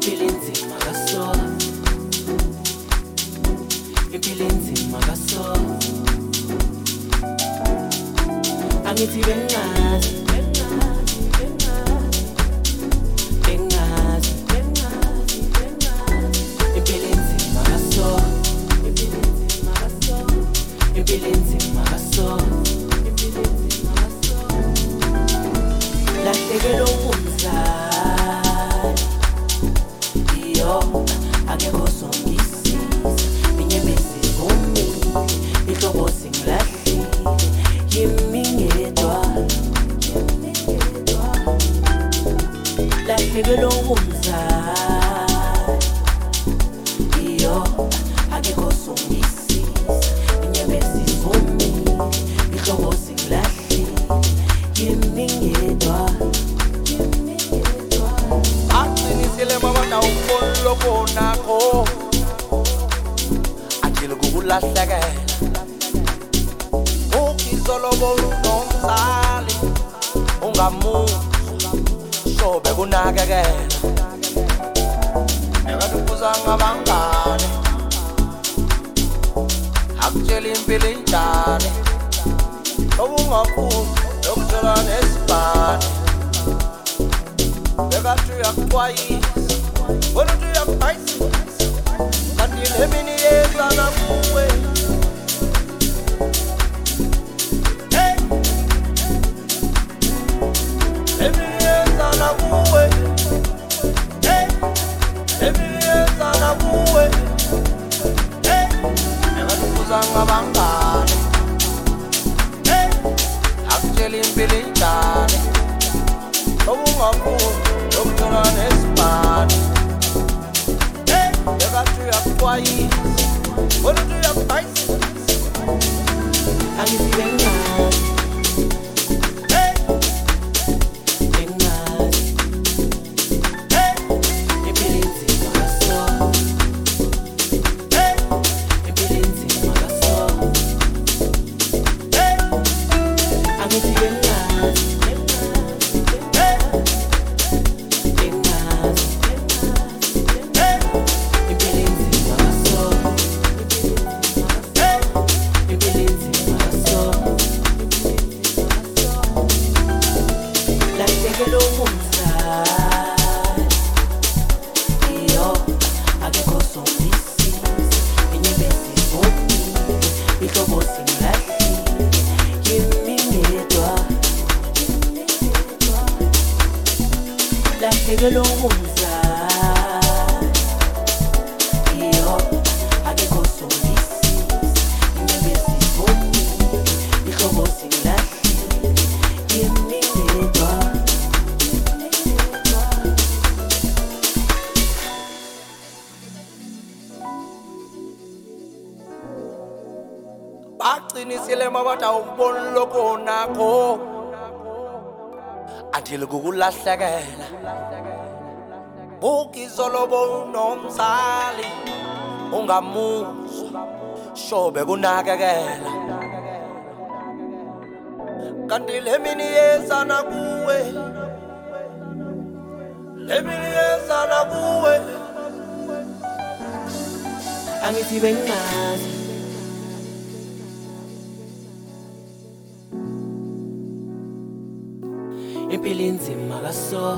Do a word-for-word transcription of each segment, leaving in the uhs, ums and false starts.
impilo enzima kaso, impilo enzima kaso. Angithi bengazi, bengazi, bengazi, bengazi, bengazi, bengazi. Impilo enzima kaso, impilo enzima kaso, impilo enzima kaso, impilo enzima kaso. Lahlekelwe umzali, iyo akekho songisiza, inyembezi ngomile, ihlobo singilahlile, yimi ngedwa, yimi ngedwa. Lahlekelwe umzali, iyo akekho songisiza, inyembezi ngomile, ihlobo singilahlile, yimi ngedwa. Aqinisile mama na umbolo konakho Akile kukulahlekela Ukizolobo unomzali Ungamuzwa Shobe kunakekela Ekatukuza ngabangane Akutshela impilo injani Obungafuni Yokuthola nesibhane Bekathu uyakuxwayisa Bona uthi uyakubhayisa Kanti le mini yezana kuwe Hey Le mini yezana kuwe Hey Le mini yezana kuwe Hey Ekatukuza ngabangane Hey Akutshela impilo injani Obungafuni Yokuthola nesibhane Hey Bekathu uyakuxwayisa Bona uthi uyakubhayisa Angithi bengazi, Hey bengazi, Hey impilo enzima kaso, Hey impilo enzima kaso. Hey Angithi bengazi, bengazi, Hey bengazi, bengazi, Hey impilo enzima kaso, Hey impilo enzima kaso. Lahlekelwe umzali, iyo akekho songisiza, inyembezi ngomile, ihlobo singilahlile, yimi ngedwa, yimi ngedwa. Lahlekelwe umzali, iyo akekho songisiza, inyembezi ngomile, ihlobo singilahlile, yimi ngedwa, yimi ngedwa. Baqinisile mabata umbolo konakho Akile kukulahlekela Ukizolobo unomzali Ungamuzwa Shobe kunakekela Kanti le mini yezana kuwe Le mini yezana kuwe Angithi bengazi, impilo enzima kaso,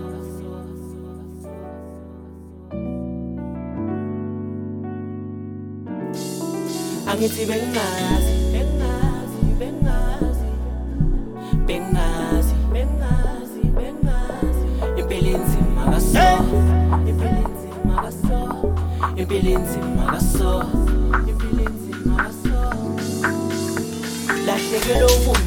angithi bengazi, bengazi, bengazi, bengazi, bengazi, bengazi, impilo enzima kaso, impilo enzima kaso, impilo enzima kaso, impilo enzima kaso. Lahlekelwe umzali, iyo akekho songisiza, inyembezi ngomile, ihlobo singilahlile, yimi ngedwa, yimi ngedwa. Lahlekelwe umzali, iyo akekho songisiza, inyembezi ngomile, ihlobo singilahlile, yimi ngedwa. Lahlekelwe umzali, iyo akekho songisiza, inyembezi ngomile, ihlobo singilahlile, yimi ngedwa, yimi ngedwa. Lahlekelwe umzali,